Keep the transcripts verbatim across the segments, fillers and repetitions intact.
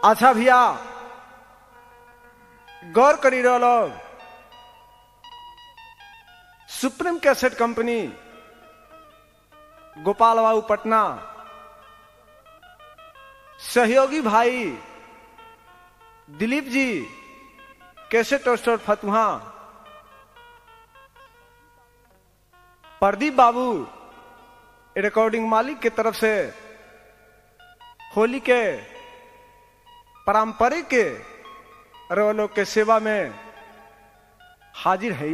अच्छा भैया गौर करी रहो लोग, सुप्रीम कैसेट कंपनी गोपाल बाबू पटना, सहयोगी भाई दिलीप जी कैसेट स्टोर फतुहा, प्रदीप बाबू रिकॉर्डिंग मालिक की तरफ से होली के पारंपरिक के रोलों के सेवा में हाजिर है।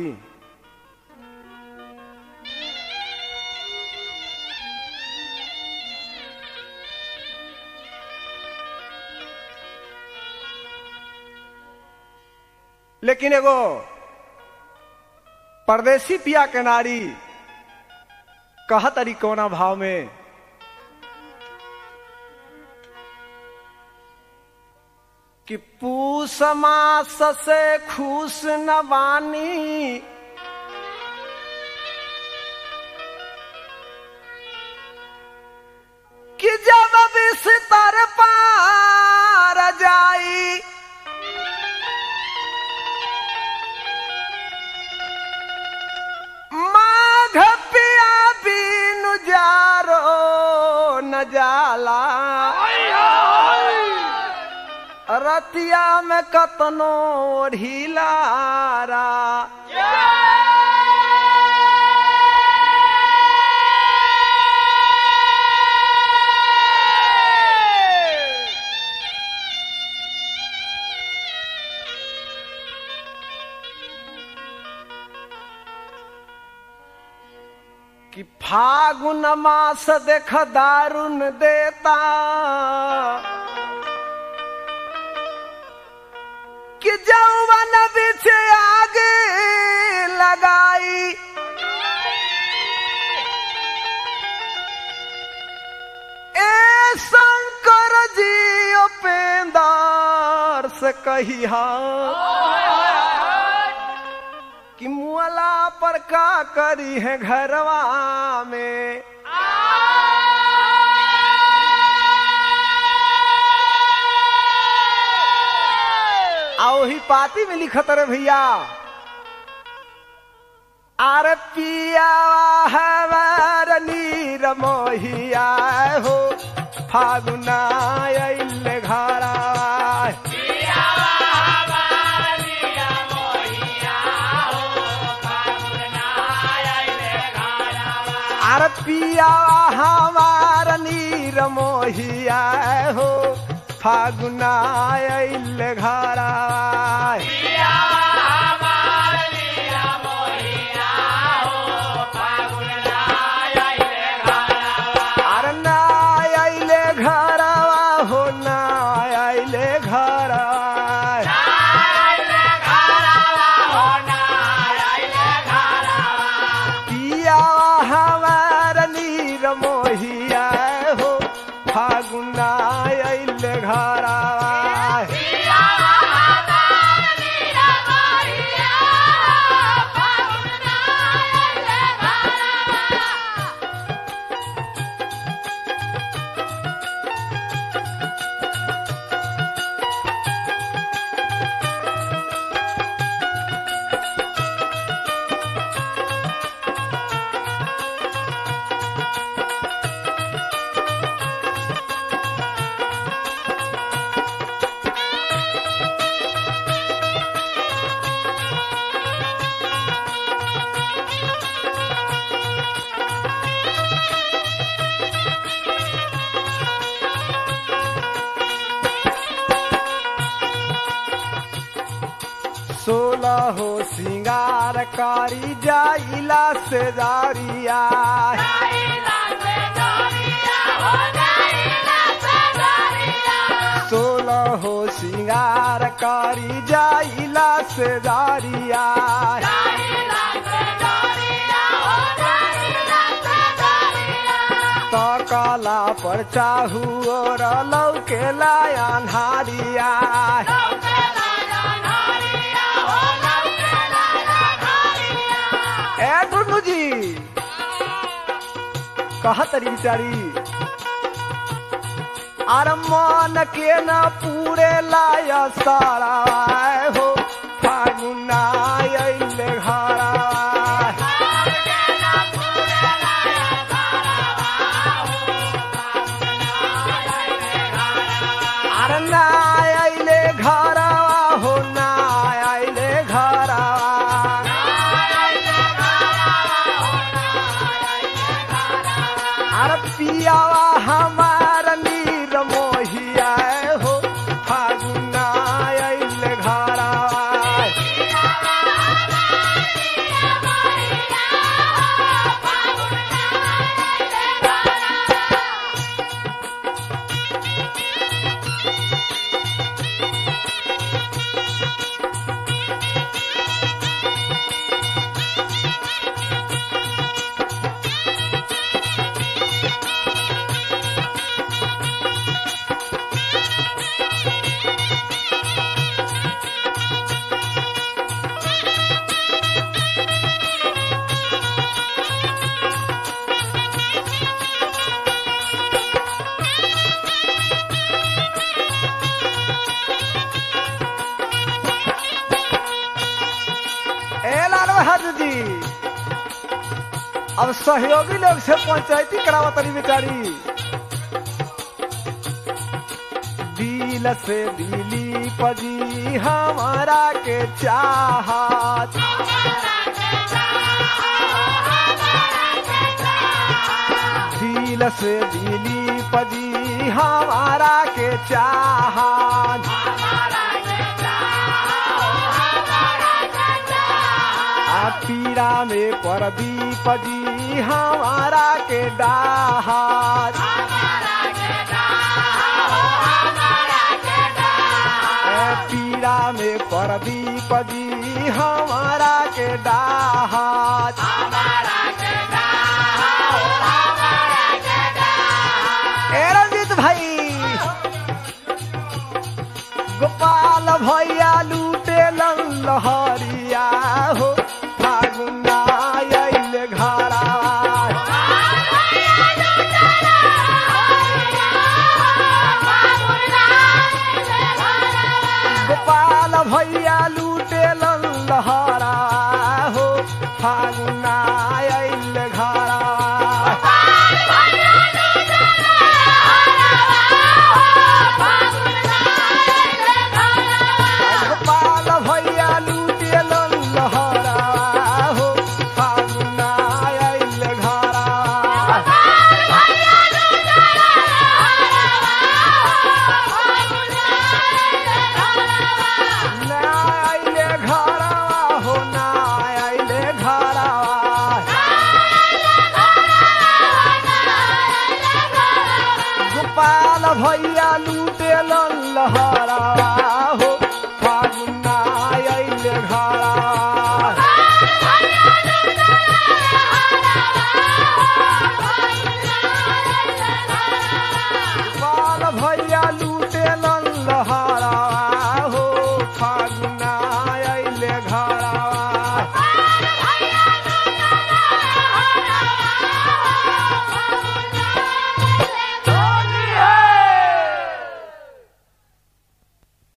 लेकिन एगो परदेसी पिया के नारी कहा तरी कोना भाव में, कि पूस मास से खुश न बानी, कि जब बिस्तर पार जाई, माघ पिया बीनु जारो न जाला, रतिया में कतनो ढीलारा, कि फागुन मास देख दारुण देता, कि जौवन बिछ आगे लगाई, ए शंकर जी उपेंद्र से कहिया, कि मुअला पर का करी है घरवा में, आओ ही पाती में लिखत रे भैया, आर पिया हवर नीर मोहिया हो, फागुना आइले घरा, आर पिया हमार नीर मोहिया हो, फागुना आइले घरा, अरे ना आइले घरा हो, ना आइले घरा, पिया हमार नीर मोहिया हो, फागुना आइले घरा, सोलह हो सिंगार कारी जाइला से दारिया, सोलह हो सिंगार कारी जाइला से दारिया, तो काला पर चाहू और लौके लाया अन्हारिया, ए टुन्नू जी कहा तरी बिचारी, अरे मन के न पूरे लाया सारा हो फागुना अइले घरा अरे ना अइले घरा हो ना अइले घरा अरे पियावा हमार नीर मोहिया हो फागुना अइले घरा जी अब सहयोगी लोग से पंचायती करावा तरी बेचारी दिल से दिली पजी हमारा के चाहत दिल से दिली पजी हमारा के चाहत पीड़ा में परदीप जी हमारा के डाहार पीड़ा में परदीप जी हमारा के डाहार ए रंजीत भाई गोपाल भैया लूटे लहरिया हो फागुना अइले घरा गोपाल भैया लूटे लहरा हो फागुना अइले घरा गोपाल भैया लूटे लहरा भैया लूटे लहरा